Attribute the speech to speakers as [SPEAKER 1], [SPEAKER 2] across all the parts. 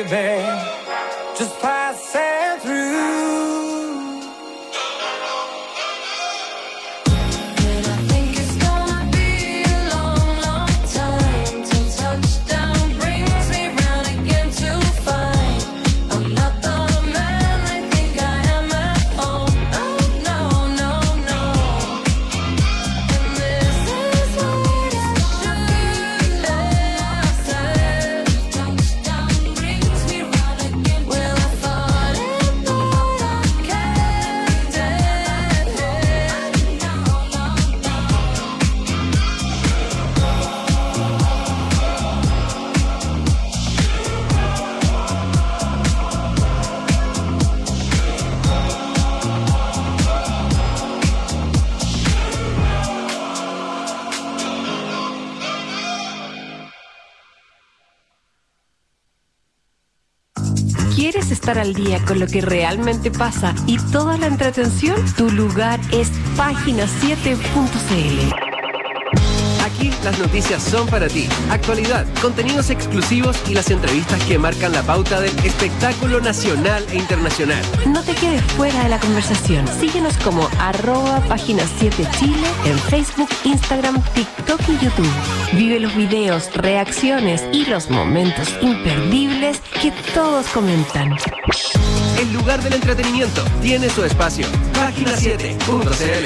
[SPEAKER 1] baby, just passing through.
[SPEAKER 2] ¿Quieres estar al día con lo que realmente pasa y toda la entretención? Tu lugar es Página7.cl.
[SPEAKER 3] Aquí las noticias son para ti. Actualidad, contenidos exclusivos y las entrevistas que marcan la pauta del espectáculo nacional e internacional.
[SPEAKER 2] No te quedes fuera de la conversación. Síguenos como @Página7Chile en Facebook, Instagram, TikTok y YouTube. Vive los videos, reacciones y los momentos imperdibles que todos comentan.
[SPEAKER 3] El lugar del entretenimiento tiene su espacio. Página7.cl.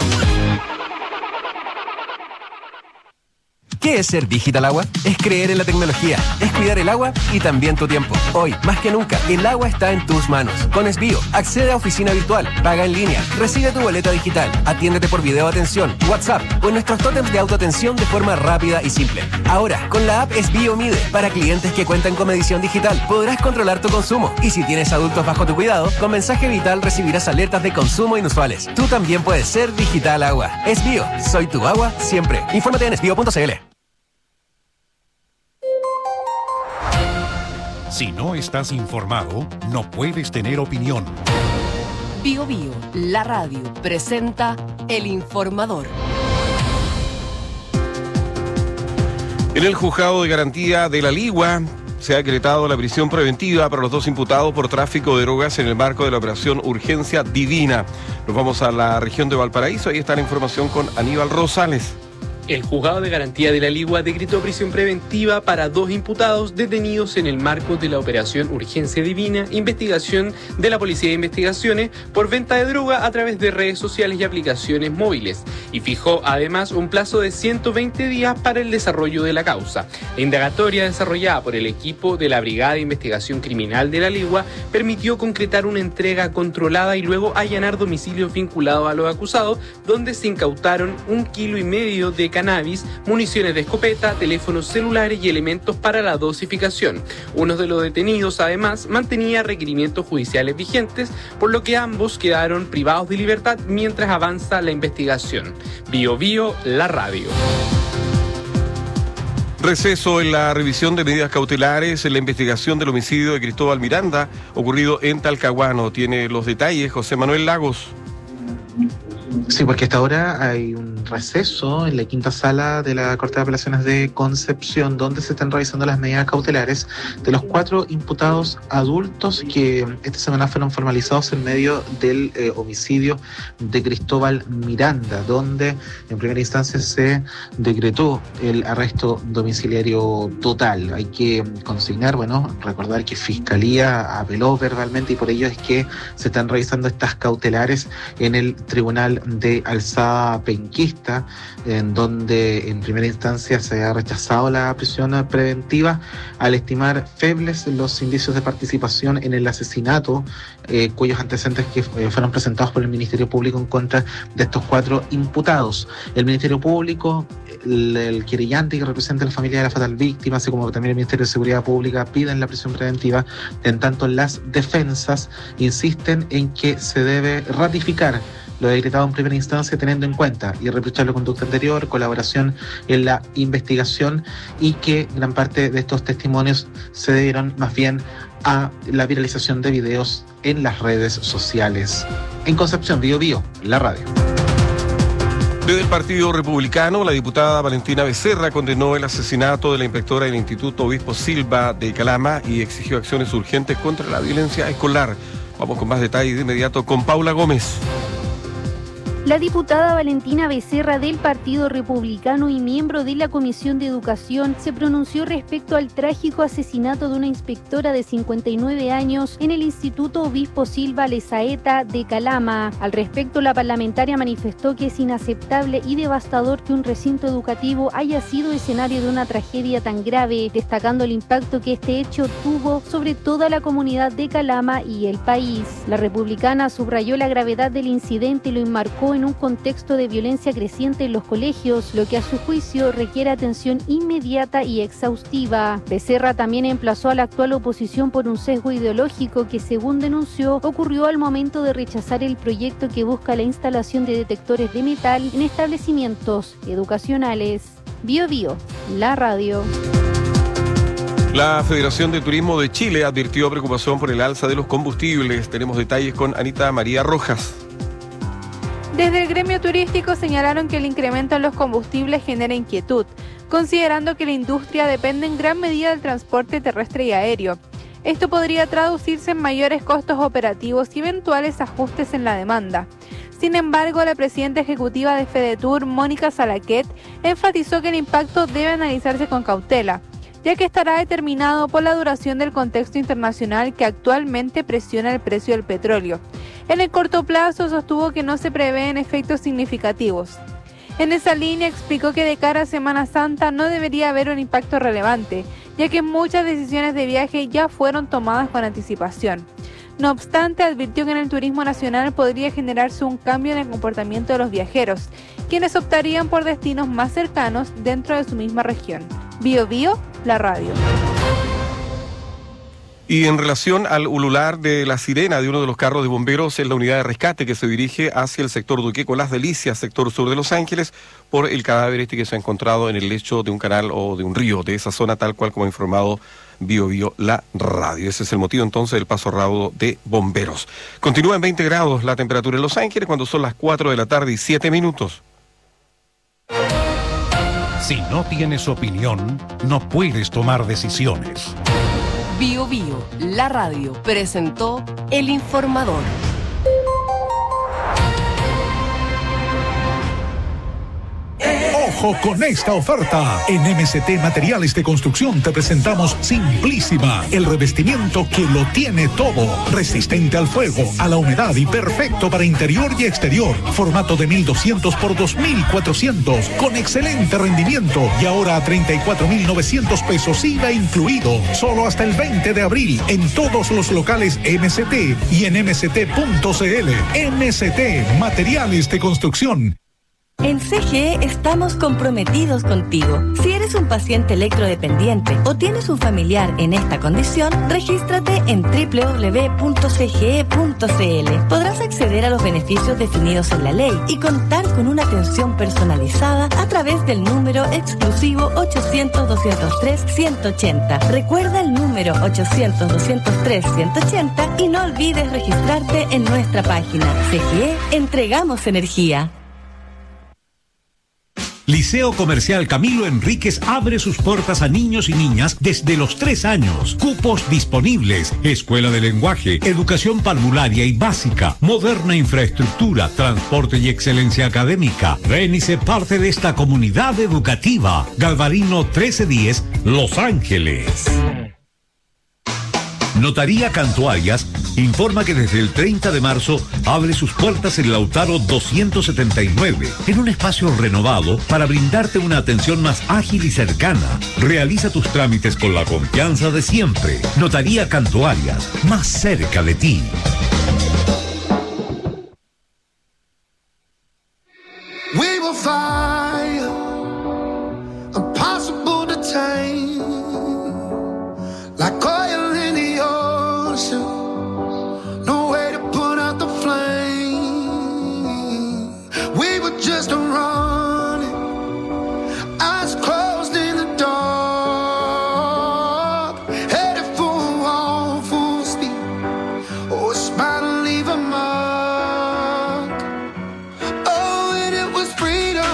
[SPEAKER 3] ¿Qué es ser Digital Agua? Es creer en la tecnología, es cuidar el agua y también tu tiempo. Hoy, más que nunca, el agua está en tus manos. Con Esbio, accede a oficina virtual, paga en línea, recibe tu boleta digital, atiéndete por video atención, WhatsApp o en nuestros tótems de autoatención de forma rápida y simple. Ahora, con la app Esbio Mide, para clientes que cuentan con medición digital, podrás controlar tu consumo. Y si tienes adultos bajo tu cuidado, con mensaje vital recibirás alertas de consumo inusuales. Tú también puedes ser Digital Agua. Esbio, soy tu agua siempre. Infórmate en esbio.cl.
[SPEAKER 4] Si no estás informado, no puedes tener opinión.
[SPEAKER 2] Bio Bio, la radio, presenta El Informador.
[SPEAKER 5] En el juzgado de garantía de La Ligua se ha decretado la prisión preventiva para los dos imputados por tráfico de drogas en el marco de la operación Urgencia Divina. Nos vamos a la región de Valparaíso, ahí está la información con Aníbal Rosales.
[SPEAKER 6] El juzgado de garantía de La Ligua decretó prisión preventiva para dos imputados detenidos en el marco de la operación Urgencia Divina, investigación de la Policía de Investigaciones por venta de droga a través de redes sociales y aplicaciones móviles, y fijó además un plazo de 120 días para el desarrollo de la causa. La indagatoria desarrollada por el equipo de la Brigada de Investigación Criminal de La Ligua permitió concretar una entrega controlada y luego allanar domicilios vinculados a los acusados, donde se incautaron 1,5 kilos de cannabis, municiones de escopeta, teléfonos celulares y elementos para la dosificación. Uno de los detenidos, además, mantenía requerimientos judiciales vigentes, por lo que ambos quedaron privados de libertad mientras avanza la investigación. Bio Bio, la radio.
[SPEAKER 5] Receso en la revisión de medidas cautelares en la investigación del homicidio de Cristóbal Miranda, ocurrido en Talcahuano. Tiene los detalles José Manuel Lagos.
[SPEAKER 7] Sí, porque hasta ahora hay un receso en la quinta sala de la Corte de Apelaciones de Concepción, donde se están revisando las medidas cautelares de los 4 imputados adultos que esta semana fueron formalizados en medio del homicidio de Cristóbal Miranda, donde en primera instancia se decretó el arresto domiciliario total. Hay que consignar, recordar que Fiscalía apeló verbalmente y por ello es que se están revisando estas cautelares en el Tribunal de Alzada Penquista, en donde en primera instancia se ha rechazado la prisión preventiva al estimar febles los indicios de participación en el asesinato, cuyos antecedentes que fueron presentados por el Ministerio Público en contra de estos 4 imputados. El Ministerio Público, el querellante que representa a la familia de la fatal víctima, así como también el Ministerio de Seguridad Pública, piden la prisión preventiva, en tanto las defensas insisten en que se debe ratificar lo decretado en primera instancia, teniendo en cuenta y reprochar la conducta anterior, colaboración en la investigación, y que gran parte de estos testimonios se debieron más bien a la viralización de videos en las redes sociales. En Concepción, Bio Bio, la radio.
[SPEAKER 5] Desde el Partido Republicano, la diputada Valentina Becerra condenó el asesinato de la inspectora del Instituto Obispo Silva de Calama y exigió acciones urgentes contra la violencia escolar. Vamos con más detalles de inmediato con Paula Gómez.
[SPEAKER 8] La diputada Valentina Becerra del Partido Republicano y miembro de la Comisión de Educación se pronunció respecto al trágico asesinato de una inspectora de 59 años en el Instituto Obispo Silva Lezaeta de Calama. Al respecto, la parlamentaria manifestó que es inaceptable y devastador que un recinto educativo haya sido escenario de una tragedia tan grave, destacando el impacto que este hecho tuvo sobre toda la comunidad de Calama y el país. La republicana subrayó la gravedad del incidente y lo enmarcó en un contexto de violencia creciente en los colegios, lo que a su juicio requiere atención inmediata y exhaustiva. Becerra también emplazó a la actual oposición por un sesgo ideológico que, según denunció, ocurrió al momento de rechazar el proyecto que busca la instalación de detectores de metal en establecimientos educacionales. Bio Bio, la radio.
[SPEAKER 5] La Federación de Turismo de Chile advirtió preocupación por el alza de los combustibles. Tenemos detalles con Anita María Rojas.
[SPEAKER 9] Desde el gremio turístico señalaron que el incremento en los combustibles genera inquietud, considerando que la industria depende en gran medida del transporte terrestre y aéreo. Esto podría traducirse en mayores costos operativos y eventuales ajustes en la demanda. Sin embargo, la presidenta ejecutiva de FEDETUR, Mónica Salaquet, enfatizó que el impacto debe analizarse con cautela, ya que estará determinado por la duración del contexto internacional que actualmente presiona el precio del petróleo. En el corto plazo sostuvo que no se prevén efectos significativos. En esa línea explicó que de cara a Semana Santa no debería haber un impacto relevante, ya que muchas decisiones de viaje ya fueron tomadas con anticipación. No obstante, advirtió que en el turismo nacional podría generarse un cambio en el comportamiento de los viajeros, quienes optarían por destinos más cercanos dentro de su misma región. Bio Bio, la radio.
[SPEAKER 5] Y en relación al ulular de la sirena de uno de los carros de bomberos en la unidad de rescate que se dirige hacia el sector Duqueco Las Delicias, sector sur de Los Ángeles, por el cadáver que se ha encontrado en el lecho de un canal o de un río de esa zona, tal cual como ha informado Bio Bio, la radio. Ese es el motivo entonces del paso raudo de bomberos. Continúa en 20 grados la temperatura en Los Ángeles cuando son las 4 de la tarde y 7 minutos.
[SPEAKER 4] Si no tienes opinión, no puedes tomar decisiones.
[SPEAKER 2] Bio Bio, la radio, presentó El Informador.
[SPEAKER 10] ¡Ojo con esta oferta! En MST Materiales de Construcción te presentamos Simplísima, el revestimiento que lo tiene todo. Resistente al fuego, a la humedad y perfecto para interior y exterior. Formato de 1200 por 2400, con excelente rendimiento. Y ahora a 34,900 pesos IVA incluido. Solo hasta el 20 de abril en todos los locales MST y en mst.cl. MST Materiales de Construcción.
[SPEAKER 11] En CGE estamos comprometidos contigo. Si eres un paciente electrodependiente o tienes un familiar en esta condición, regístrate en www.cge.cl. Podrás acceder a los beneficios definidos en la ley y contar con una atención personalizada a través del número exclusivo 800-203-180. Recuerda el número 800-203-180 y no olvides registrarte en nuestra página. CGE, entregamos energía.
[SPEAKER 12] Liceo Comercial Camilo Enríquez abre sus puertas a niños y niñas desde los 3 años. Cupos disponibles. Escuela de lenguaje, educación parvularia y básica, moderna infraestructura, transporte y excelencia académica. Ven y sé parte de esta comunidad educativa. Galvarino 1310, Los Ángeles. Notaría Cantuarias informa que desde el 30 de marzo abre sus puertas en Lautaro 279, en un espacio renovado para brindarte una atención más ágil y cercana. Realiza tus trámites con la confianza de siempre. Notaría Cantuarias, más cerca de ti.
[SPEAKER 1] We will fire, impossible to tame, like oil in the ocean, no way to put out the flame. We were just running, eyes closed in the dark, headed for a wall full speed, oh, a smile to leave a mark. Oh, and it was freedom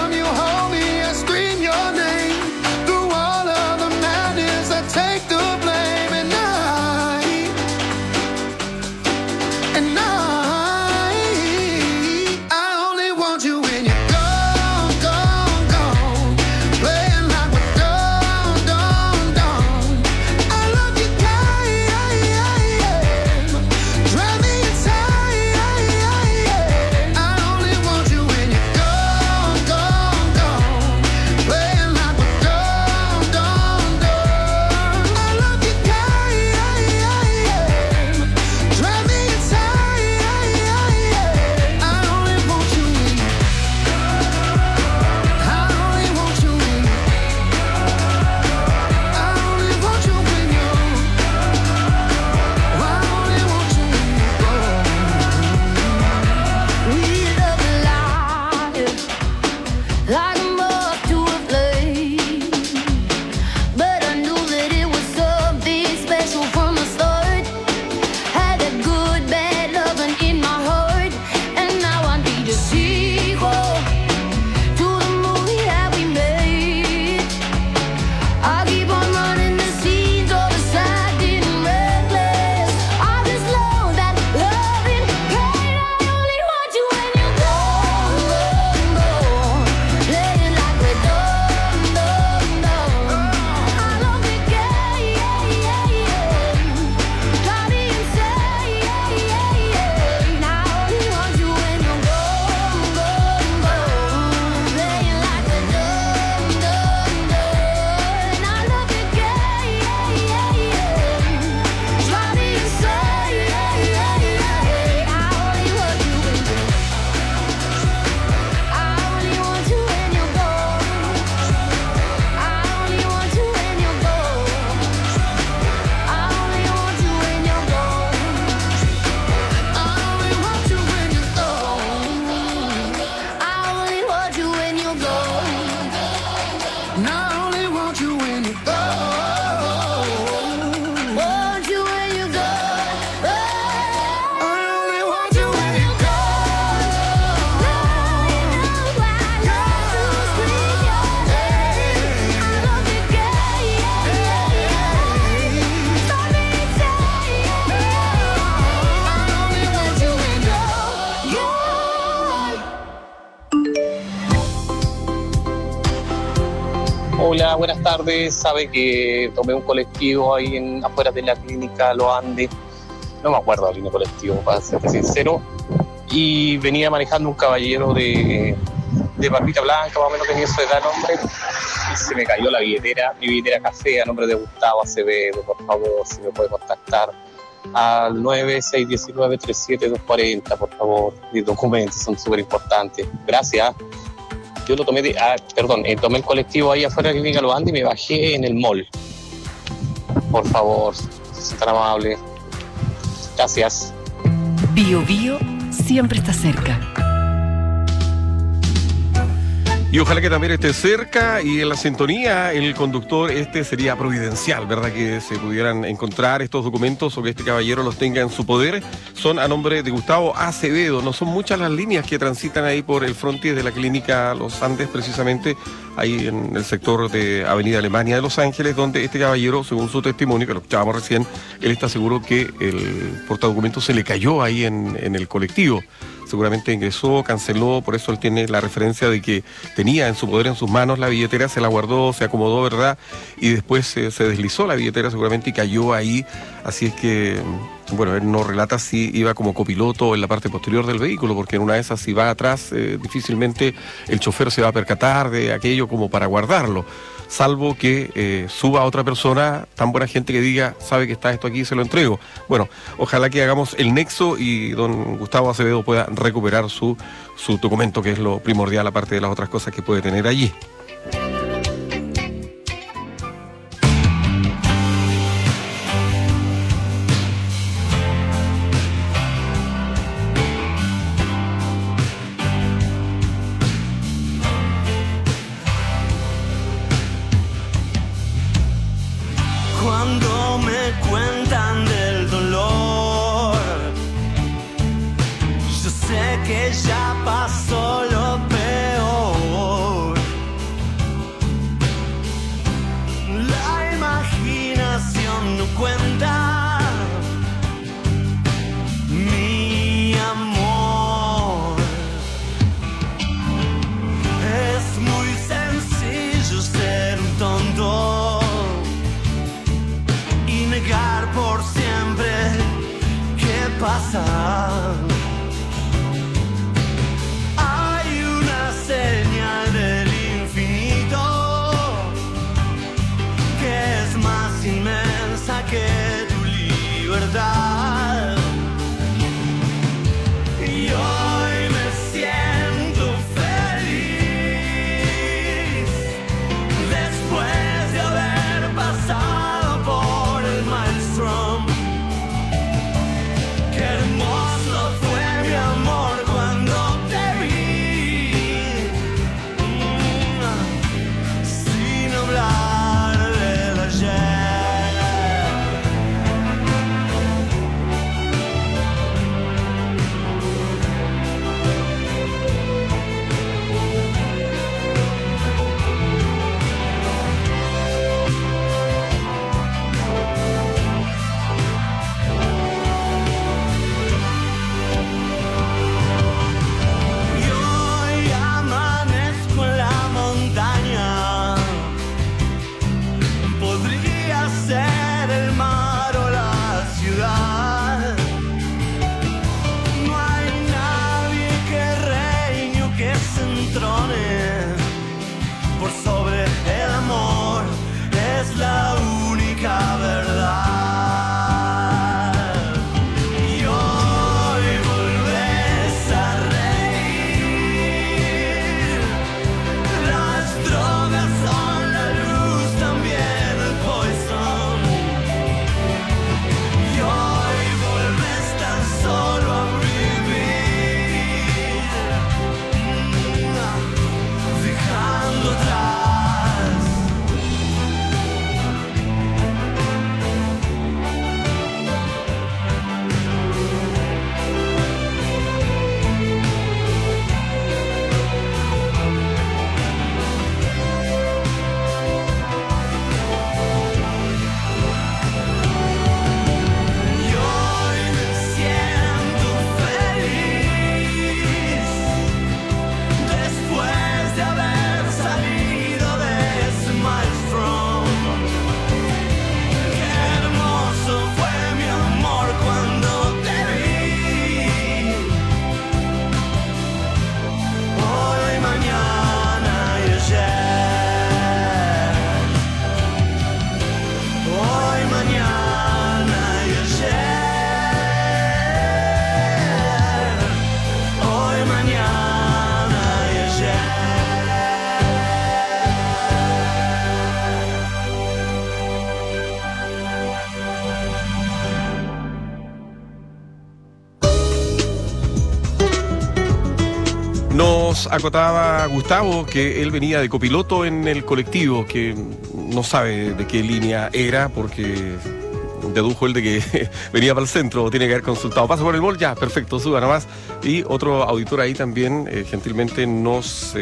[SPEAKER 13] Hola, buenas tardes. Sabe que tomé un colectivo ahí afuera de la clínica Los Andes. No me acuerdo del línea colectivo, para ser sincero. Y venía manejando un caballero de barbita blanca, más o menos tenía su edad, nombre. Y se me cayó la billetera, mi billetera café, a nombre de Gustavo Acevedo. Por favor, si me puede contactar al 9619-37240, por favor. Mis documentos son súper importantes. Gracias. Yo lo tomé tomé el colectivo ahí afuera de la clínica Los Andes y me bajé en el mall. Por favor, si es tan amable. Gracias.
[SPEAKER 2] Bio Bio siempre está cerca.
[SPEAKER 5] Y ojalá que también esté cerca y en la sintonía el conductor sería providencial, ¿verdad? Que se pudieran encontrar estos documentos o que este caballero los tenga en su poder. Son a nombre de Gustavo Acevedo. No son muchas las líneas que transitan ahí por el frontis de la clínica Los Andes, precisamente ahí en el sector de Avenida Alemania de Los Ángeles, donde este caballero, según su testimonio, que lo escuchábamos recién, él está seguro que el portadocumentos se le cayó ahí en el colectivo. Seguramente ingresó, canceló, por eso él tiene la referencia de que tenía en su poder, en sus manos, la billetera, se la guardó, se acomodó, ¿verdad? Y después se deslizó la billetera seguramente y cayó ahí. Así es que, bueno, él no relata si iba como copiloto en la parte posterior del vehículo, porque en una de esas, si va atrás, difícilmente el chofer se va a percatar de aquello como para guardarlo. Salvo que suba a otra persona, tan buena gente que diga, sabe que está esto aquí, se lo entrego. Bueno, ojalá que hagamos el nexo y don Gustavo Acevedo pueda recuperar su documento, que es lo primordial, aparte de las otras cosas que puede tener allí.
[SPEAKER 14] Cuando me cuentan del dolor, yo sé que ya pasó lo peor. La imaginación no cuenta mi amor. Es muy sencillo ser un tonto, negar por siempre qué pasa. Hay una señal del infinito que es más inmensa que tu libertad. Y hoy me siento feliz después de haber pasado por Maelstrom. Qué hermoso fue
[SPEAKER 5] Nos acotaba Gustavo que él venía de copiloto en el colectivo, que no sabe de qué línea era porque dedujo él de que venía para el centro, tiene que haber consultado. Pasa por el mall, ya, perfecto, suba nomás. Y otro auditor ahí también gentilmente nos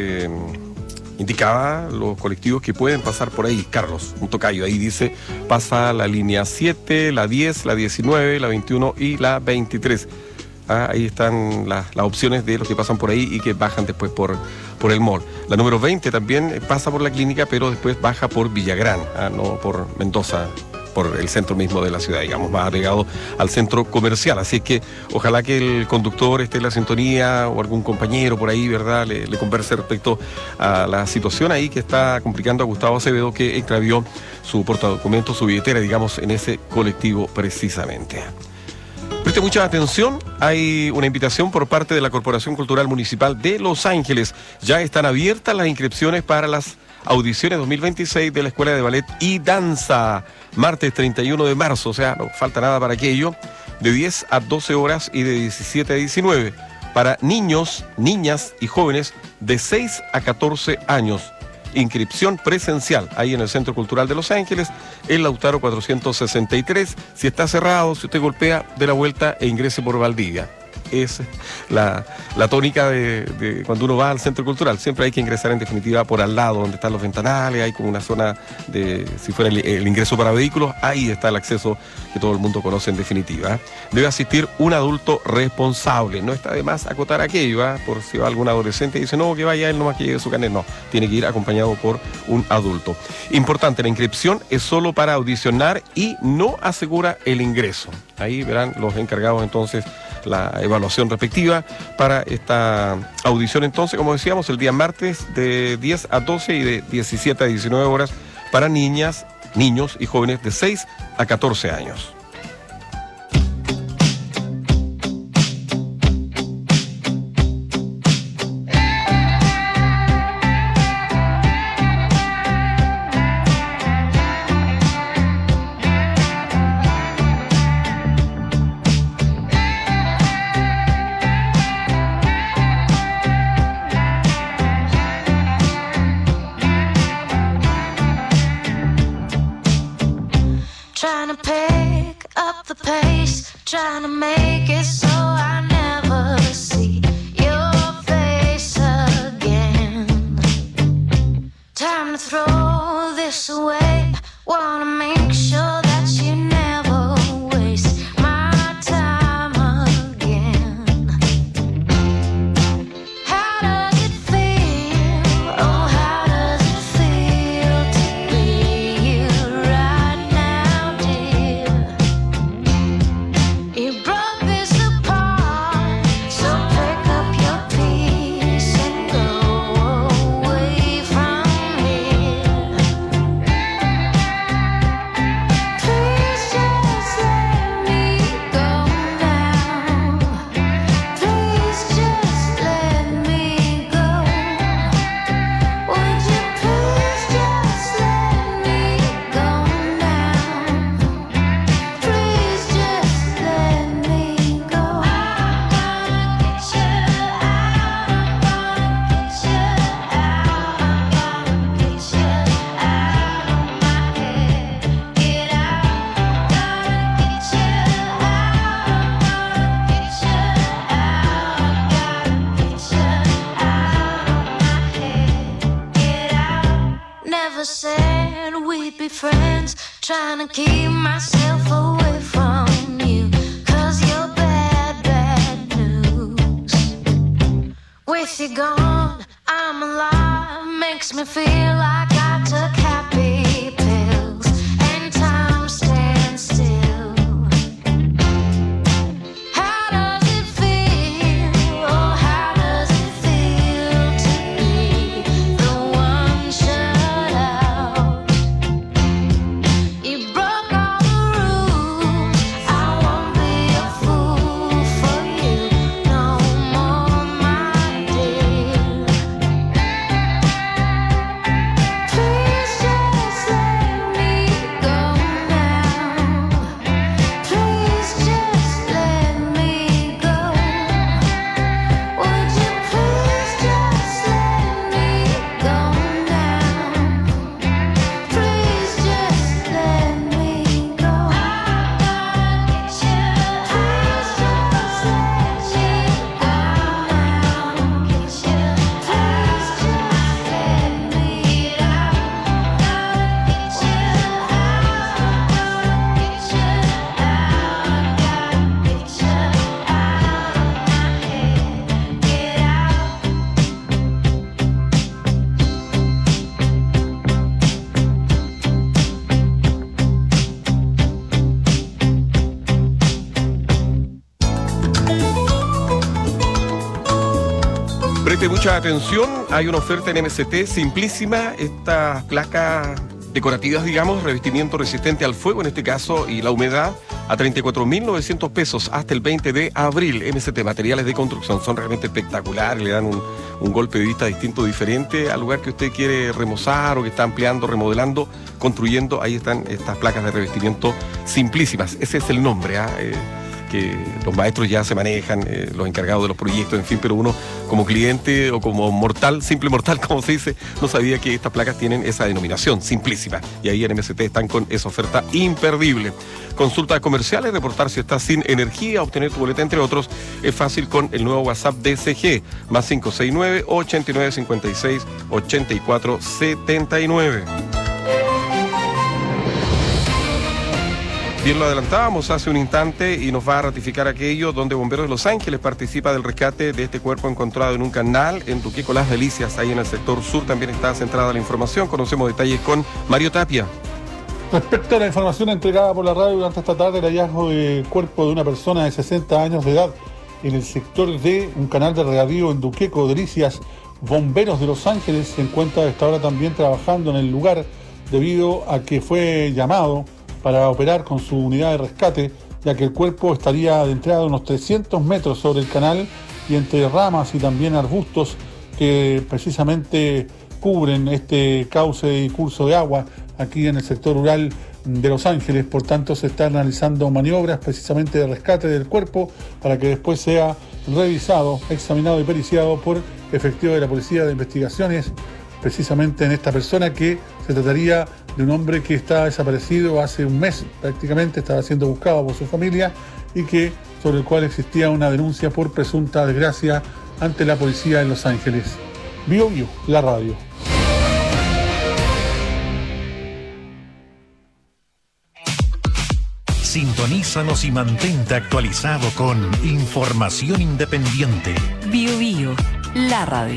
[SPEAKER 5] indicaba los colectivos que pueden pasar por ahí. Carlos, un tocayo, ahí dice, pasa la línea 7, la 10, la 19, la 21 y la 23. Ahí están las opciones de los que pasan por ahí y que bajan después por el mall. La número 20 también pasa por la clínica, pero después baja por Villagrán, no por Mendoza, por el centro mismo de la ciudad, digamos, más pegado al centro comercial. Así es que ojalá que el conductor esté en la sintonía o algún compañero por ahí, ¿verdad?, le converse respecto a la situación ahí que está complicando a Gustavo Acevedo, que extravió su portadocumentos, su billetera, digamos, en ese colectivo precisamente. Preste mucha atención, hay una invitación por parte de la Corporación Cultural Municipal de Los Ángeles. Ya están abiertas las inscripciones para las audiciones 2026 de la Escuela de Ballet y Danza, martes 31 de marzo, o sea, no falta nada para aquello, de 10 a 12 horas y de 17 a 19, para niños, niñas y jóvenes de 6 a 14 años. Inscripción presencial, ahí en el Centro Cultural de Los Ángeles, el Lautaro 463. Si está cerrado, si usted golpea, dé la vuelta e ingrese por Valdivia. Es la tónica de cuando uno va al Centro Cultural. Siempre hay que ingresar en definitiva por al lado, donde están los ventanales, hay como una zona de, si fuera el ingreso para vehículos, ahí está el acceso que todo el mundo conoce en definitiva. Debe asistir un adulto responsable. No está de más acotar aquello, por si va algún adolescente y dice, no, que vaya él nomás que lleve su carnet. No, tiene que ir acompañado por un adulto. Importante, la inscripción es solo para audicionar y no asegura el ingreso. Ahí verán los encargados entonces la evaluación respectiva para esta audición. Entonces, como decíamos, el día martes de 10 a 12 y de 17 a 19 horas para niñas, niños y jóvenes de 6 a 14 años.
[SPEAKER 15] Trying to make it so I never see your face again. Time to throw this away. Wanna make sure that you never waste my time again. How does it feel? Oh, how does it feel to be you right now, dear? You broke this apart, so pick up your piece and go away from here. Please just let me go now. Please just let me go. Would you please just let me go now? Please just let me go. I'm gonna get you out. I'm gonna get you out. I'm gonna get you out of my head. Get out. Gonna get you out. I'm gonna get you out. Gotta get you out of my head. Get out. Never said we'd be friends. Trying to keep myself away from you. 'Cause you're bad, bad news. With you gone, I'm alive. Makes me feel like I took happy pills. And time stands still. How does it feel? Oh, how does it feel to be the one shut out? You broke all the
[SPEAKER 5] Gente, mucha atención. Hay una oferta en MST simplísima. Estas placas decorativas, digamos, revestimiento resistente al fuego, en este caso, y la humedad, a 34.900 pesos hasta el 20 de abril. MST, materiales de construcción, son realmente espectaculares, le dan un golpe de vista distinto, diferente al lugar que usted quiere remozar o que está ampliando, remodelando, construyendo. Ahí están estas placas de revestimiento simplísimas. Ese es el nombre, que los maestros ya se manejan, los encargados de los proyectos, en fin, pero uno como cliente o como mortal, simple mortal, como se dice, no sabía que estas placas tienen esa denominación, simplísima. Y ahí en MST están con esa oferta imperdible. Consultas comerciales, reportar si estás sin energía, obtener tu boleta, entre otros, es fácil con el nuevo WhatsApp DCG, más 569-8956-8479. Bien, lo adelantábamos hace un instante y nos va a ratificar aquello donde Bomberos de Los Ángeles participa del rescate de este cuerpo encontrado en un canal en Duqueco Las Delicias, ahí en el sector sur. También está centrada la información. Conocemos detalles con Mario Tapia.
[SPEAKER 16] Respecto a la información entregada por la radio durante esta tarde, el hallazgo del cuerpo de una persona de 60 años de edad en el sector de un canal de regadío en Duqueco Delicias, Bomberos de Los Ángeles se encuentra a esta hora también trabajando en el lugar debido a que fue llamado para operar con su unidad de rescate, ya que el cuerpo estaría adentrado unos 300 metros sobre el canal y entre ramas y también arbustos que precisamente cubren este cauce y curso de agua aquí en el sector rural de Los Ángeles. Por tanto, se están realizando maniobras precisamente de rescate del cuerpo para que después sea revisado, examinado y periciado por efectivos de la Policía de Investigaciones, precisamente en esta persona, que se trataría de un hombre que está desaparecido hace un mes prácticamente, estaba siendo buscado por su familia y que sobre el cual existía una denuncia por presunta desgracia ante la policía de Los Ángeles. Bio, la radio.
[SPEAKER 4] Sintonízanos y mantente actualizado con información independiente.
[SPEAKER 2] Bio, la radio.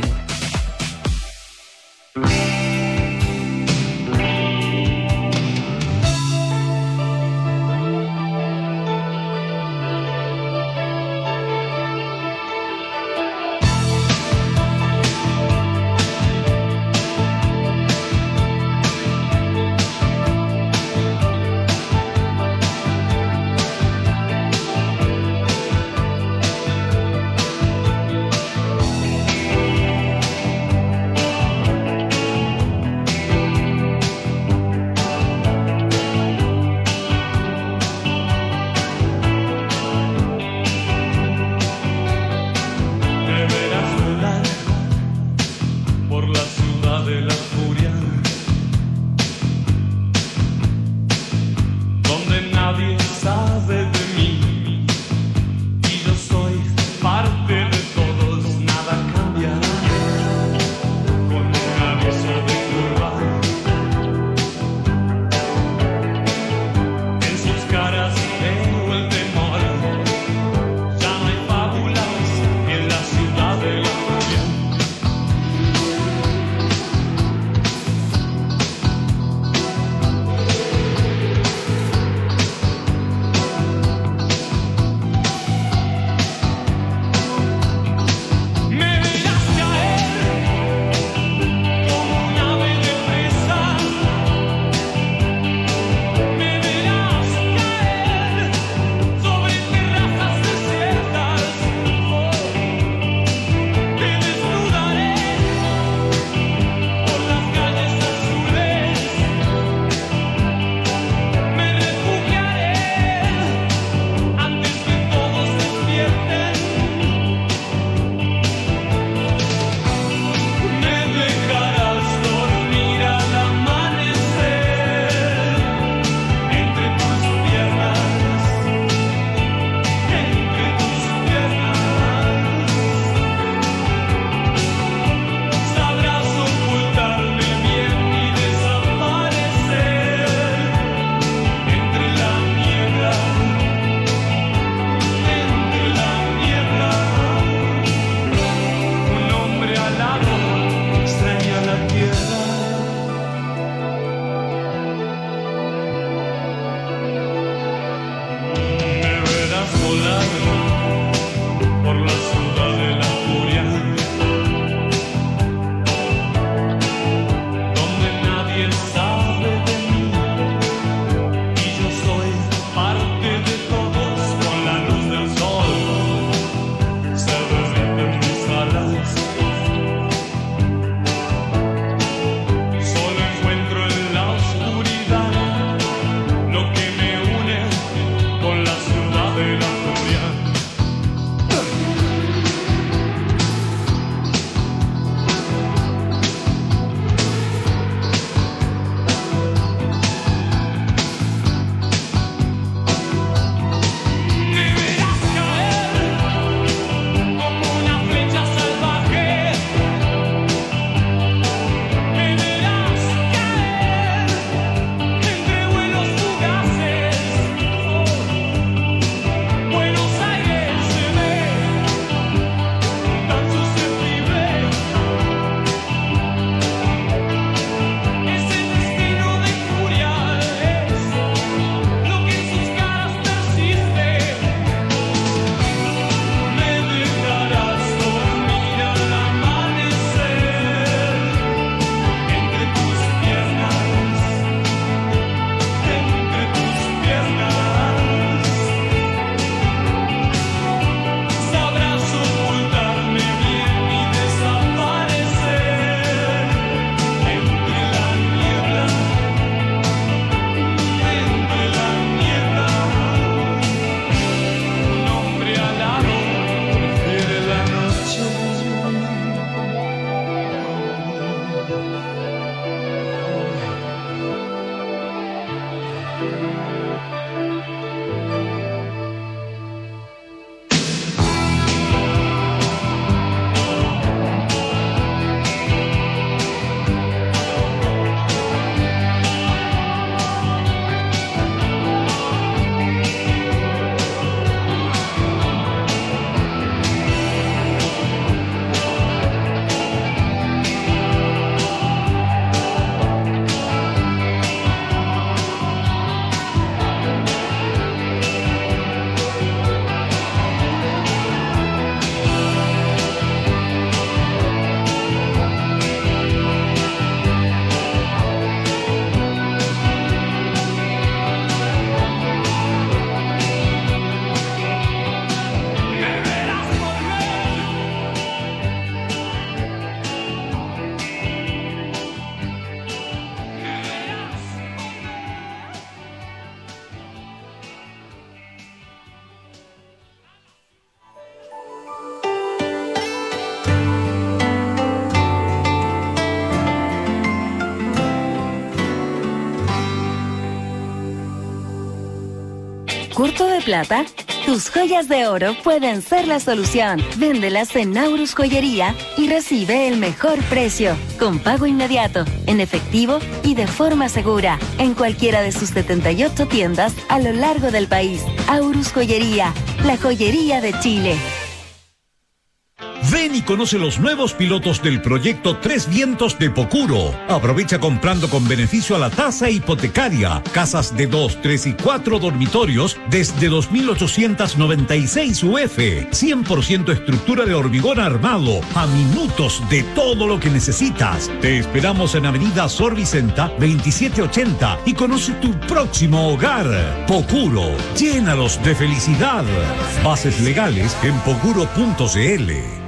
[SPEAKER 11] ¿Corto de plata? Tus joyas de oro pueden ser la solución. Véndelas en Naurus Joyería y recibe el mejor precio, con pago inmediato, en efectivo y de forma segura, en cualquiera de sus 78 tiendas a lo largo del país. Aurus Joyería, la joyería de Chile.
[SPEAKER 12] Ven y conoce los nuevos pilotos del proyecto Tres Vientos de Pocuro. Aprovecha comprando con beneficio a la tasa hipotecaria. Casas de 2, 3 y 4 dormitorios desde 2.896 UF. 100% estructura de hormigón armado. A minutos de todo lo que necesitas. Te esperamos en Avenida Sor Vicenta 2780 y conoce tu próximo hogar. Pocuro, llénalos de felicidad. Bases legales en pocuro.cl.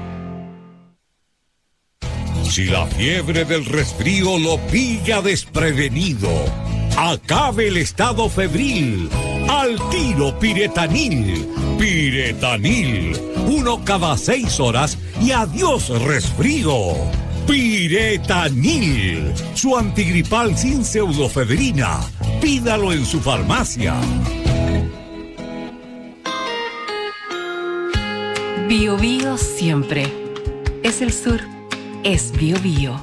[SPEAKER 12] Si la fiebre del resfrío lo pilla desprevenido, acabe el estado febril. Al tiro Piretanil. Piretanil. 1 cada 6 horas y adiós resfrío. Piretanil. Su antigripal sin pseudofebrina. Pídalo en su farmacia.
[SPEAKER 2] Bio Bio siempre. Es el sur. Es Bio Bio.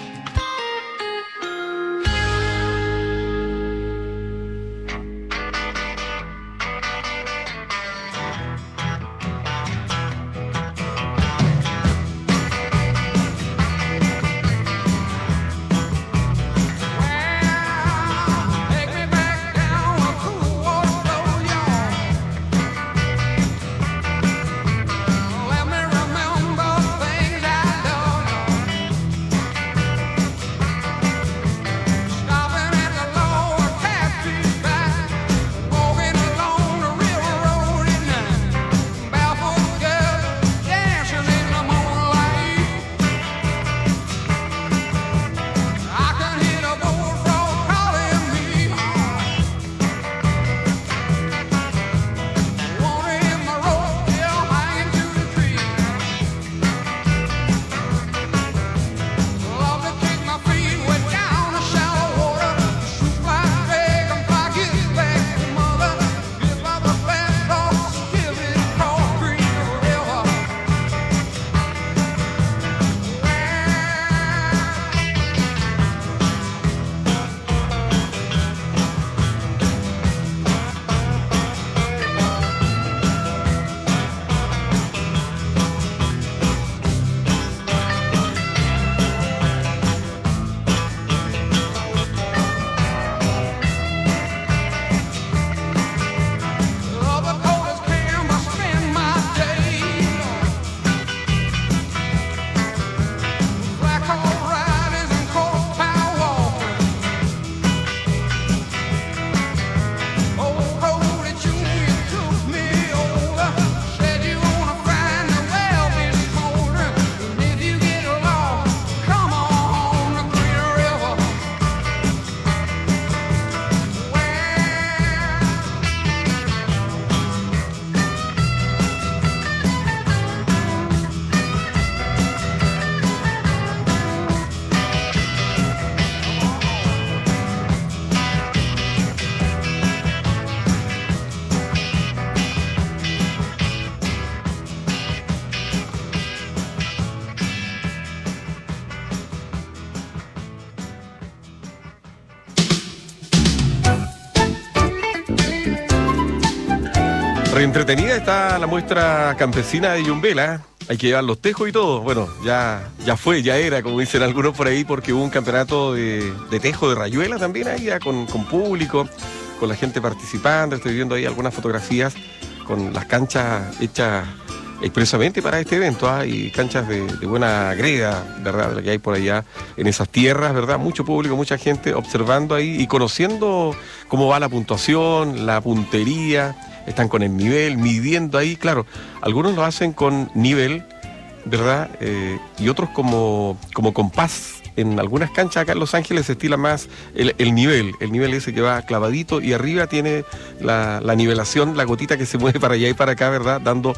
[SPEAKER 5] Entretenida está la muestra campesina de Yumbela. Hay que llevar los tejos y todo. Bueno, ya era, como dicen algunos por ahí, porque hubo un campeonato de tejo de rayuela también ahí, ya con público, con la gente participando. Estoy viendo ahí algunas fotografías con las canchas hechas expresamente para este evento, y canchas de buena greda, ¿verdad? La que hay por allá en esas tierras, ¿verdad? Mucho público, mucha gente observando ahí y conociendo cómo va la puntuación, la puntería. Están con el nivel, midiendo ahí, claro, algunos lo hacen con nivel, ¿verdad? Y otros como compás. En algunas canchas acá en Los Ángeles se estila más el nivel ese que va clavadito, y arriba tiene la nivelación, la gotita que se mueve para allá y para acá, ¿verdad? Dando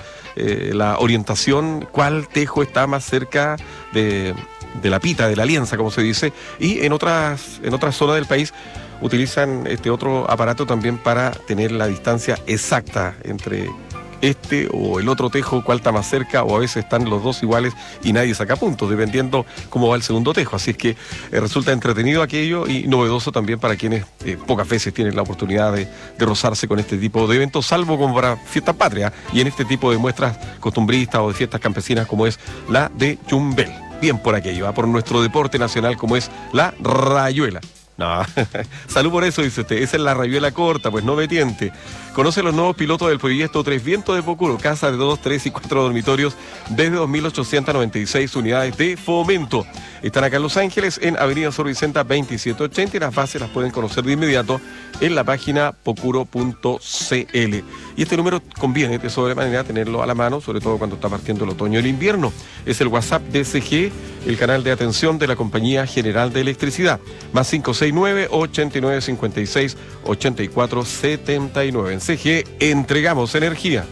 [SPEAKER 5] la orientación, cuál tejo está más cerca de la pita, de la alianza, como se dice. Y en otras zonas del país utilizan este otro aparato también para tener la distancia exacta entre este o el otro tejo, cuál está más cerca, o a veces están los dos iguales y nadie saca puntos, dependiendo cómo va el segundo tejo. Así es que resulta entretenido aquello y novedoso también para quienes pocas veces tienen la oportunidad de rozarse con este tipo de eventos, salvo como para fiestas patrias y en este tipo de muestras costumbristas o de fiestas campesinas como es la de Yumbel. Bien por aquello, por nuestro deporte nacional como es la rayuela. No, salud por eso, dice usted. Esa es la rayuela corta, pues no me tiente. Conoce los nuevos pilotos del proyecto Tres Vientos de Pocuro, casa de 2, 3 y 4 dormitorios desde 2.896 unidades de fomento. Están acá en Los Ángeles, en Avenida Sor Vicenta 2780, y las bases las pueden conocer de inmediato en la página pocuro.cl. Y este número conviene de sobremanera tenerlo a la mano, sobre todo cuando está partiendo el otoño y el invierno. Es el WhatsApp de SG, el canal de atención de la Compañía General de Electricidad, más 569-8956-8479. En CG entregamos energía.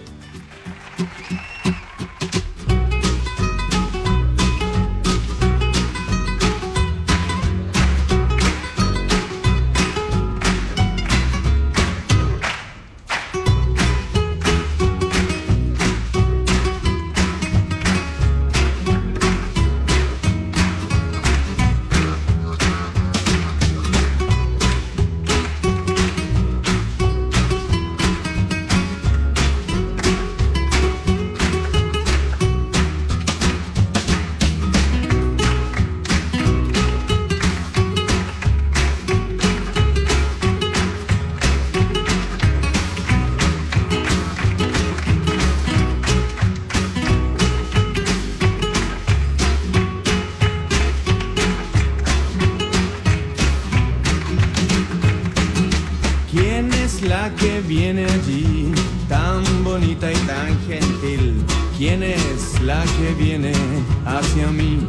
[SPEAKER 14] la que viene allí, tan bonita y tan gentil? ¿Quién es la que viene hacia mí?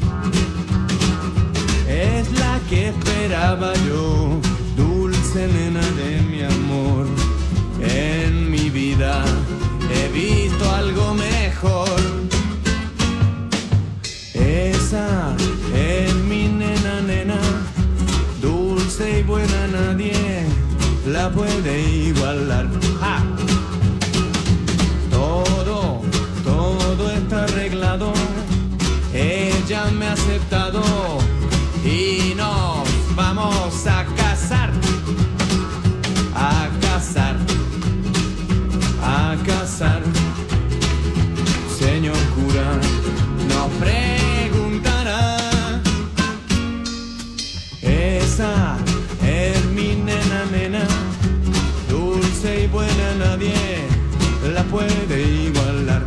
[SPEAKER 14] Es la que esperaba yo, dulce nena de mi amor. En mi vida he visto algo mejor. Esa es mi nena, nena, dulce y buena, nadie la puede igualar. ¡Ja! Todo está arreglado, ella me ha aceptado y nos vamos a casar, a casar, a casar. Señor cura, nos preguntará, esa es mi nena, nena, dulce y buena, nadie la puede igualar.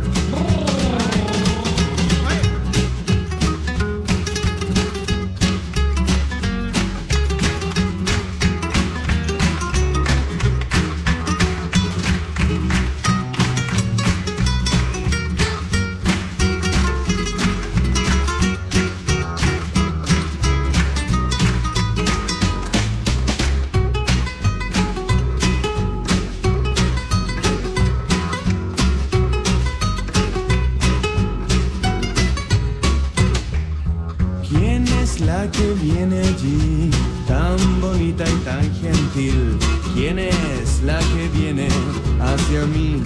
[SPEAKER 14] La que viene allí, tan bonita y tan gentil. ¿Quién es la que viene hacia mí?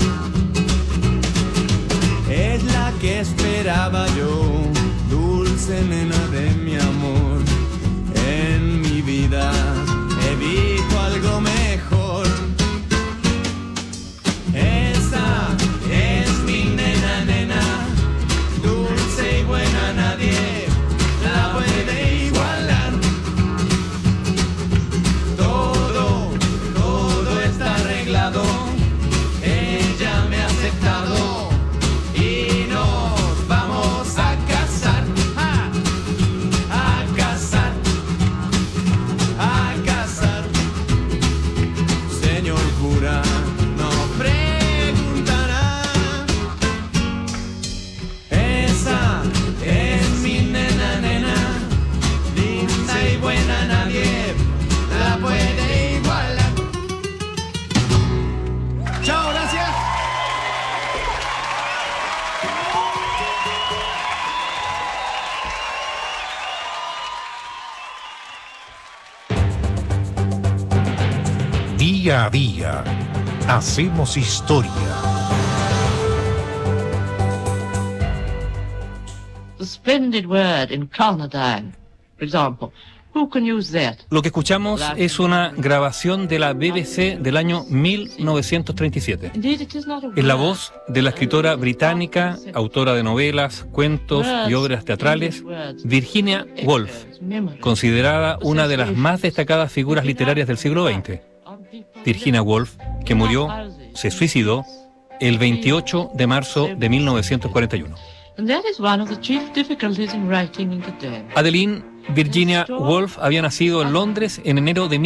[SPEAKER 14] Es la que esperaba yo, dulce nena de mi amor. En mi vida he visto algo mejor. Esa es mi nena, nena, dulce y buena, nadie la puede igualar. Todo está arreglado, ella me ha aceptado y nos vamos
[SPEAKER 4] Día a día hacemos historia.
[SPEAKER 17] The splendid word incarnadine, for example. Who can use that?
[SPEAKER 18] Lo que escuchamos es una grabación de la BBC del año 1937. Es la voz de la escritora británica, autora de novelas, cuentos y obras teatrales, Virginia Woolf, considerada una de las más destacadas figuras literarias del siglo XX. Virginia Woolf, que murió, se suicidó, el 28 de marzo de 1941.
[SPEAKER 17] And that is one of the chief difficulties in writing in today.
[SPEAKER 18] Adeline Virginia Woolf había nacido en Londres en enero de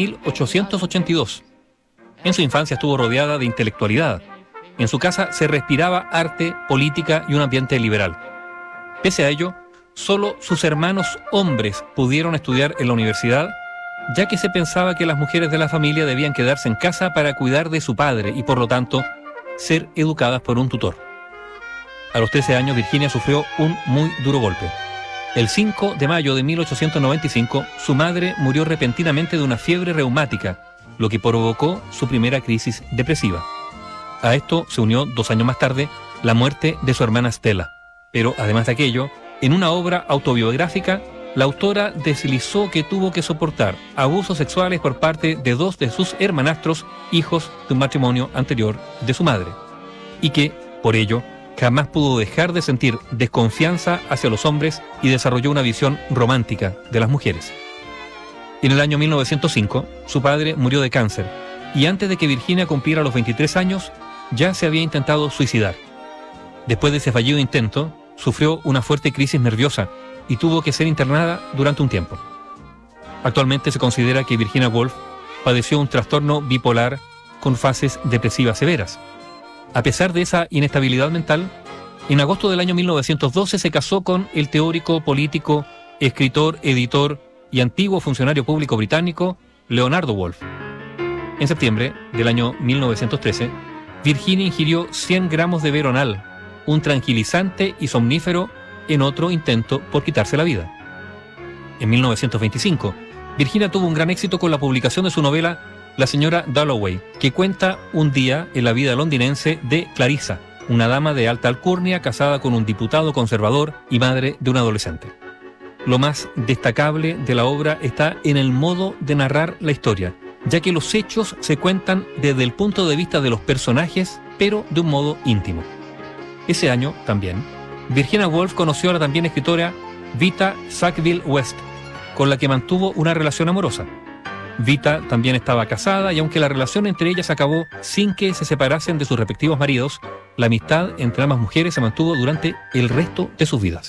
[SPEAKER 18] 1882. En su infancia estuvo rodeada de intelectualidad. En su casa se respiraba arte, política y un ambiente liberal. Pese a ello, solo sus hermanos hombres pudieron estudiar en la universidad, ya que se pensaba que las mujeres de la familia debían quedarse en casa para cuidar de su padre y, por lo tanto, ser educadas por un tutor. A los 13 años, Virginia sufrió un muy duro golpe. El 5 de mayo de 1895, su madre murió repentinamente de una fiebre reumática, lo que provocó su primera crisis depresiva. A esto se unió 2 años más tarde la muerte de su hermana Stella. Pero, además de aquello, en una obra autobiográfica, la autora deslizó que tuvo que soportar abusos sexuales por parte de 2 de sus hermanastros, hijos de un matrimonio anterior de su madre, y que, por ello, jamás pudo dejar de sentir desconfianza hacia los hombres y desarrolló una visión romántica de las mujeres. En el año 1905, su padre murió de cáncer, y antes de que Virginia cumpliera los 23 años, ya se había intentado suicidar. Después de ese fallido intento, sufrió una fuerte crisis nerviosa y tuvo que ser internada durante un tiempo. Actualmente se considera que Virginia Woolf padeció un trastorno bipolar con fases depresivas severas. A pesar de esa inestabilidad mental, en agosto del año 1912 se casó con el teórico, político, escritor, editor y antiguo funcionario público británico Leonardo Woolf. En septiembre del año 1913, Virginia ingirió 100 gramos de veronal, un tranquilizante y somnífero, en otro intento por quitarse la vida. En 1925, Virginia tuvo un gran éxito con la publicación de su novela La señora Dalloway, que cuenta un día en la vida londinense de Clarissa, una dama de alta alcurnia casada con un diputado conservador y madre de un adolescente. Lo más destacable de la obra está en el modo de narrar la historia, ya que los hechos se cuentan desde el punto de vista de los personajes, pero de un modo íntimo. Ese año, también, Virginia Woolf conoció a la también escritora Vita Sackville West, con la que mantuvo una relación amorosa. Vita también estaba casada y aunque la relación entre ellas acabó sin que se separasen de sus respectivos maridos, la amistad entre ambas mujeres se mantuvo durante el resto de sus vidas.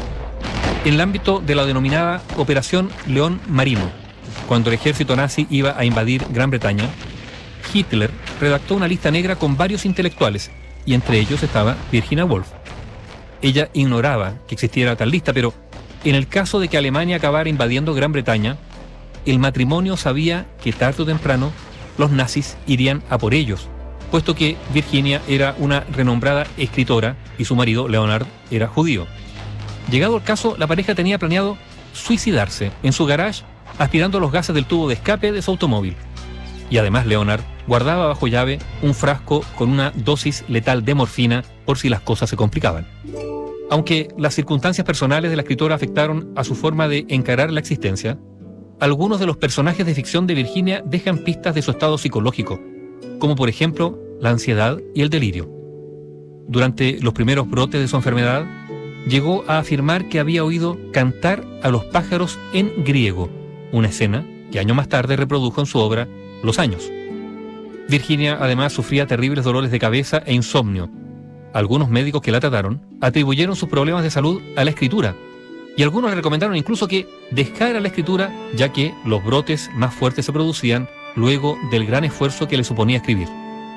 [SPEAKER 18] En el ámbito de la denominada Operación León Marino, cuando el ejército nazi iba a invadir Gran Bretaña, Hitler redactó una lista negra con varios intelectuales y entre ellos estaba Virginia Woolf. Ella ignoraba que existiera tal lista, pero en el caso de que Alemania acabara invadiendo Gran Bretaña, el matrimonio sabía que tarde o temprano los nazis irían a por ellos, puesto que Virginia era una renombrada escritora y su marido, Leonard, era judío. Llegado el caso, la pareja tenía planeado suicidarse en su garage aspirando los gases del tubo de escape de su automóvil. Y además Leonard guardaba bajo llave un frasco con una dosis letal de morfina por si las cosas se complicaban. Aunque las circunstancias personales de la escritora afectaron a su forma de encarar la existencia, algunos de los personajes de ficción de Virginia dejan pistas de su estado psicológico, como por ejemplo la ansiedad y el delirio. Durante los primeros brotes de su enfermedad, llegó a afirmar que había oído cantar a los pájaros en griego, una escena que años más tarde reprodujo en su obra Los años. Virginia además sufría terribles dolores de cabeza e insomnio. Algunos médicos que la trataron atribuyeron sus problemas de salud a la escritura, y algunos le recomendaron incluso que dejara la escritura, ya que los brotes más fuertes se producían luego del gran esfuerzo que le suponía escribir.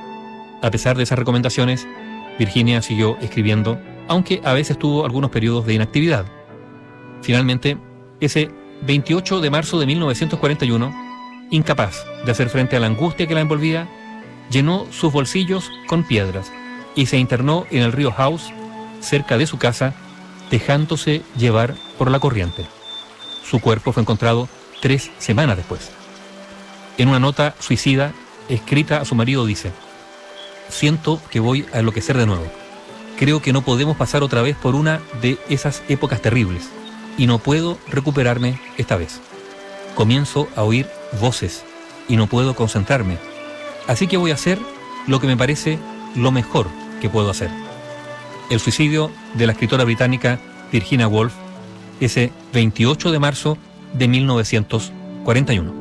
[SPEAKER 18] A pesar de esas recomendaciones, Virginia siguió escribiendo, aunque a veces tuvo algunos periodos de inactividad. Finalmente, ese 28 de marzo de 1941, incapaz de hacer frente a la angustia que la envolvía, llenó sus bolsillos con piedras y se internó en el río House, cerca de su casa, dejándose llevar por la corriente. Su cuerpo fue encontrado 3 semanas después. En una nota suicida, escrita a su marido, dice: siento que voy a enloquecer de nuevo. Creo que no podemos pasar otra vez por una de esas épocas terribles y no puedo recuperarme esta vez. Comienzo a oír voces y no puedo concentrarme. Así que voy a hacer lo que me parece lo mejor que puedo hacer. El suicidio de la escritora británica Virginia Woolf, ese 28 de marzo de 1941.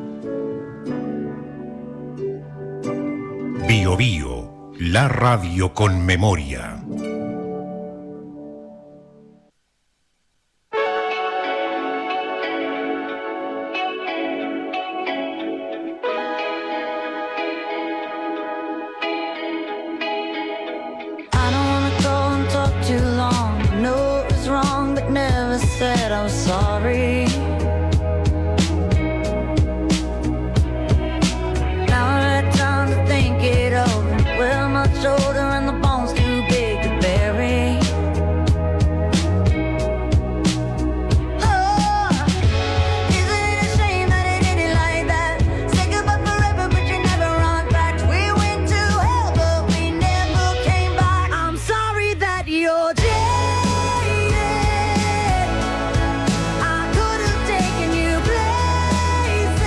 [SPEAKER 4] Bio Bio, la radio con memoria.
[SPEAKER 15] I don't wanna go and talk too long. I know it was wrong, but never said I was sorry. Now I had time to think it over. We're much older and the bone's too big to bury. Oh, isn't it a shame that it ended like that? Say goodbye forever, but you never run back. We went to hell, but we never came back. I'm sorry that you're jaded. I could have taken you places.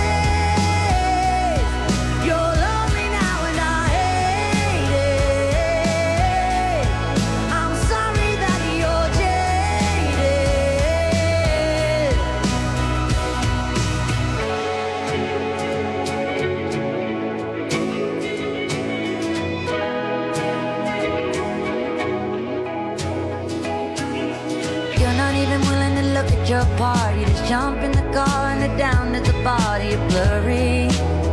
[SPEAKER 15] You're lonely now and I hate it. I'm sorry that you're jaded. You're not even willing to look at your part. You just jump in the car and head down to the body. You're blurry.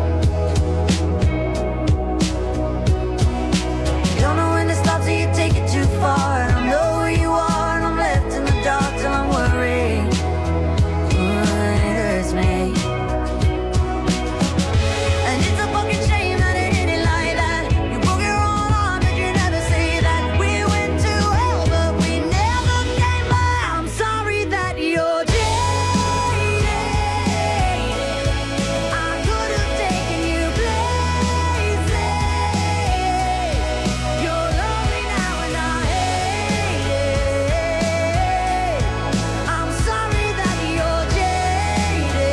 [SPEAKER 15] You don't know when to stop, so you take it too far. I don't know where you are, and I'm left in the dark till I'm worried. It hurts me. And it's a fucking shame that it ended like that. You broke your own heart, but you never say that. We went to hell, but we never came back. I'm sorry that you're jaded. I could have taken you places. You're lonely now and I hate it. I'm sorry that you're jaded.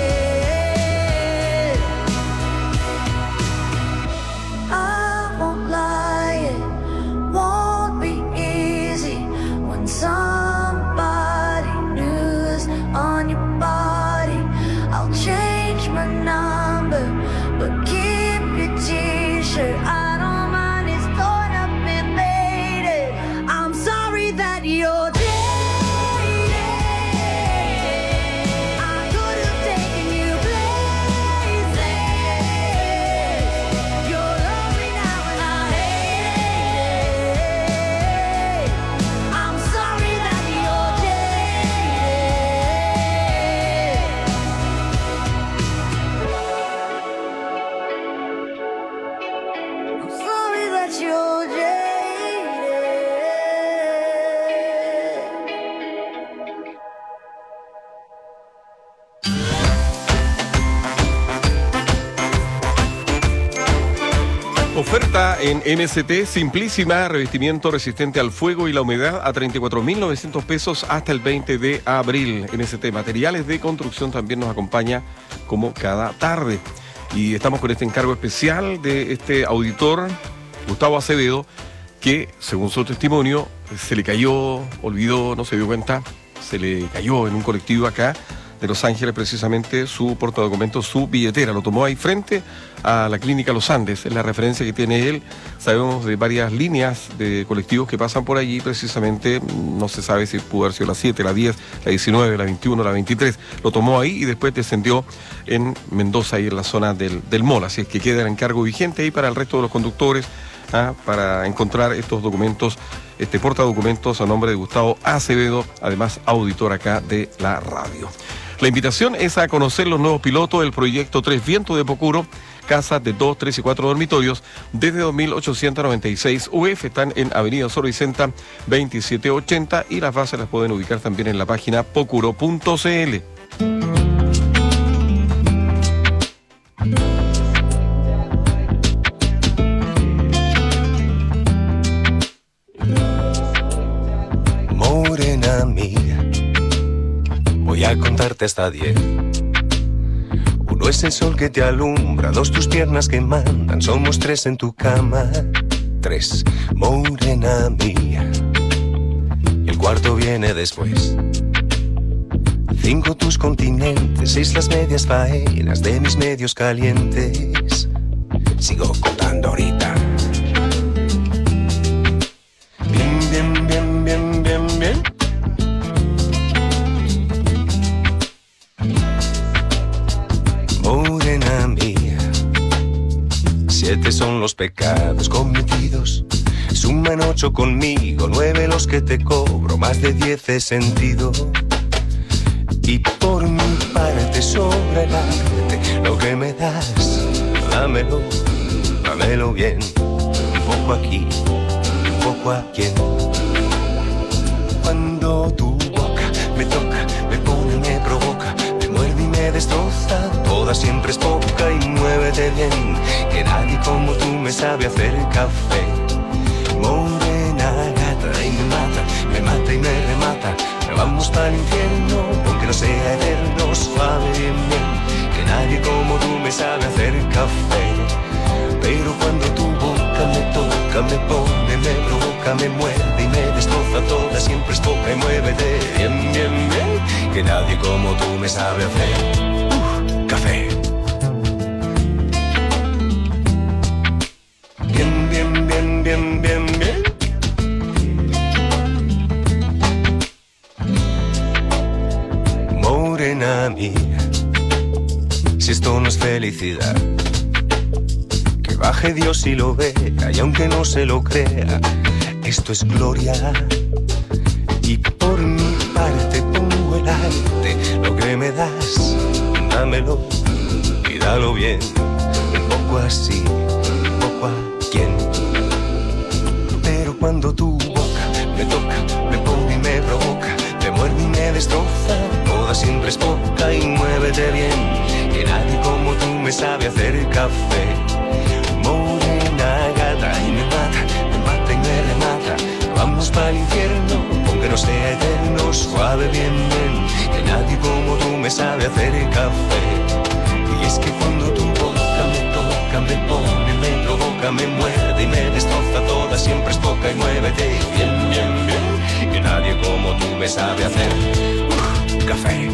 [SPEAKER 15] I won't lie, it won't be easy when somebody new's on your body. I'll change my number, but keep your t-shirt. I don't mind, it's torn up and faded. I'm sorry that you're jaded. I could have taken you places. You're lonely now and I hate it. I'm sorry that you're jaded. I'm sorry that you're jaded.
[SPEAKER 5] Oferta en MST simplísima, revestimiento resistente al fuego y la humedad a 34.900 pesos hasta el 20 de abril. MST Materiales de Construcción también nos acompaña como cada tarde. Y estamos con este encargo especial de este auditor, Gustavo Acevedo, que según su testimonio se le cayó, olvidó, no se dio cuenta, se le cayó en un colectivo acá de Los Ángeles precisamente su portadocumentos, su billetera. Lo tomó ahí frente a la clínica Los Andes, es la referencia que tiene él. Sabemos de varias líneas de colectivos que pasan por allí precisamente, no se sabe si pudo haber sido la 7, la 10, la 19, la 21, la 23. Lo tomó ahí y después descendió en Mendoza, ahí en la zona del mall. Así es que queda el encargo vigente ahí para el resto de los conductores, para encontrar estos documentos, este portadocumentos a nombre de Gustavo Acevedo, además auditor acá de la radio. La invitación es a conocer los nuevos pilotos del proyecto Tres Vientos de Pocuro, casas de 2, 3 y 4 dormitorios desde 2.896 UF. Están en Avenida Sor Vicenta 2780 y las bases las pueden ubicar también en la página pocuro.cl.
[SPEAKER 19] amiga. Voy a contarte hasta 10. 1 es el sol que te alumbra, 2 tus piernas que mandan, somos 3 en tu cama. 3, morena mía. Y el cuarto viene después. 5 tus continentes, 6 las medias faenas de mis medios calientes. Sigo contando ahorita. Bien, bien, bien, bien, bien, bien. Morena mía, 7 son los pecados cometidos. Suman 8 conmigo, 9 los que te cobro, más de 10 he sentido. Y por mi parte sobra el arte, lo que me das, dámelo, dámelo bien. Un poco aquí, un poco aquí. Cuando tu boca me toca, me pone, me provoca, me muerde y me destroza, toda siempre es poca y muévete bien, que nadie como tú me sabe hacer café. Morena gata y me mata y me remata. Vamos para el infierno, aunque no sea eterno, suave bien, que nadie como tú me sabe hacer café. Pero cuando tu boca me toca, me pone, me provoca, me muerde y me destroza, toda siempre es poca y muévete bien, bien, bien, que nadie como tú me sabe hacer café. Bien, bien, bien, bien, bien, bien. Morena mía, si esto no es felicidad, que baje Dios y lo vea, y aunque no se lo crea, esto es gloria. Y por mi parte pongo el arte, lo que me das, dámelo y dalo bien, un poco así, un poco a quien. Pero cuando tu boca me toca, me pone y me provoca, me muerde y me destroza, toda siempre es poca y muévete bien, que nadie como tú me sabe hacer café. Morena gata y me mata y me remata. Vamos para el infierno, aunque no sea eterno, suave bien, bien, que nadie como tú me sabe hacer café. Y es que cuando tu boca me toca, me pone, me provoca, me muerde y me destroza, toda siempre es poca y muévete bien, bien, bien, que nadie como tú me sabe hacer café.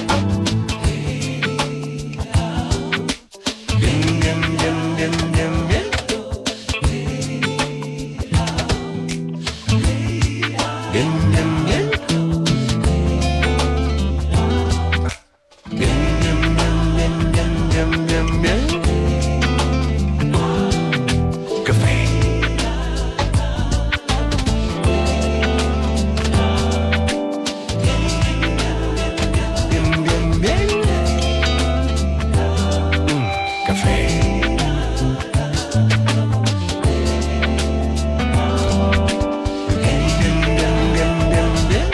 [SPEAKER 19] Bien, bien, bien, bien, bien, bien. Bien, bien, bien. Bien, bien, bien, bien, bien, bien, bien. Café. Bien, bien, bien. Café. Bien, bien, bien, bien, bien.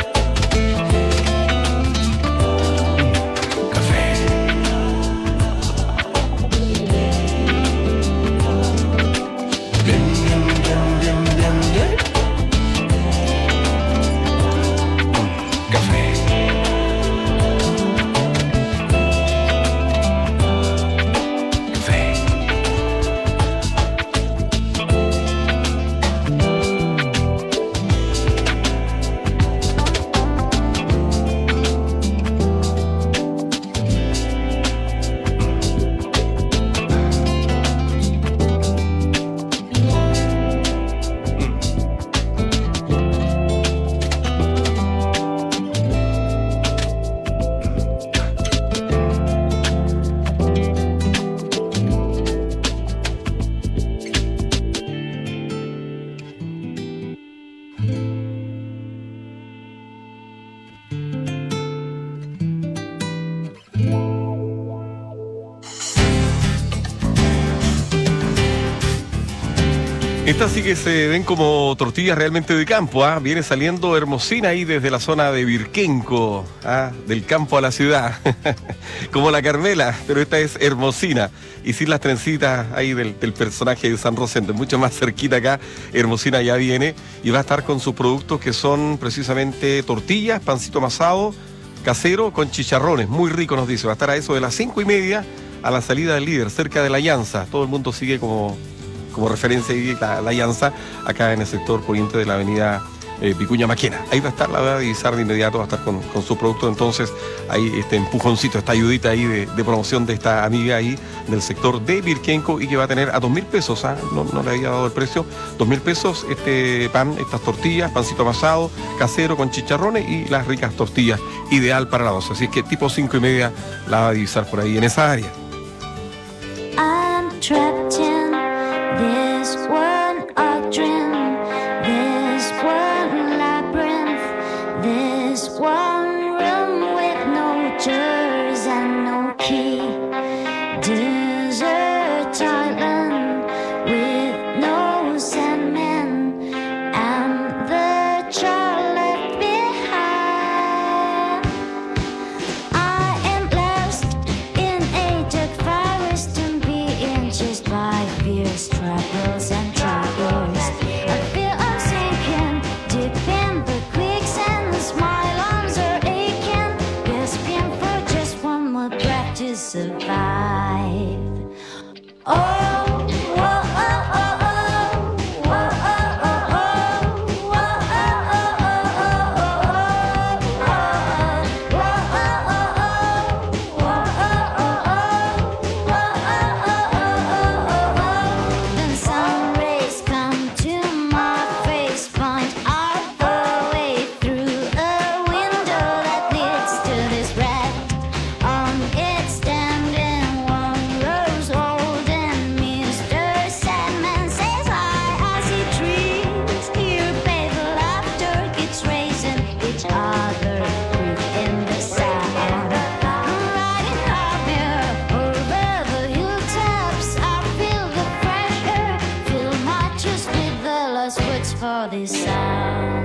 [SPEAKER 5] Estas sí que se ven como tortillas realmente de campo, ¿ah? Viene saliendo Hermosina ahí desde la zona de Virquenco, ¿ah? Del campo a la ciudad, como la Carmela, pero esta es Hermosina, y sin las trencitas ahí del personaje de San Rosendo, mucho más cerquita acá. Hermosina ya viene y va a estar con sus productos que son precisamente tortillas, pancito amasado, casero con chicharrones, muy rico nos dice. Va a estar a eso de las 5:30 a la salida del Líder, cerca de La Llanza. Todo el mundo sigue como referencia ahí la Llanza, acá en el sector poniente de la avenida Vicuña Maquena. Ahí va a estar, la va a divisar de inmediato, va a estar con su producto. Entonces, ahí este empujoncito, esta ayudita ahí de promoción de esta amiga ahí del sector de Virquenco, y que va a tener a 2.000 pesos, ¿ah? No le había dado el precio, 2.000 pesos este pan, estas tortillas, pancito amasado, casero con chicharrones y las ricas tortillas, ideal para la 12. Así es que tipo 5:30 la va a divisar por ahí en esa área.
[SPEAKER 15] I'm trapped in this one odd dream, this one labyrinth, this one room with no doors and no key. Desert island with no sandmen and the child left behind. I am lost in a dark forest and being chased by fierce troubles and troubles. I feel I'm sinking deep in the quicksands. My lungs are aching, gasping for just one more breath to survive. Oh, whoa, oh, oh, oh, whoa, oh, oh, oh, whoa, then some rays come to my face, point all the way through a window that leads to this red. On it standing one rose old, and Mr. Sandman says I see trees here, baby, laughter gets raising each other in the sound. Riding up here over the hilltops, I feel the fresh air, fill my chest with the last words for this sound.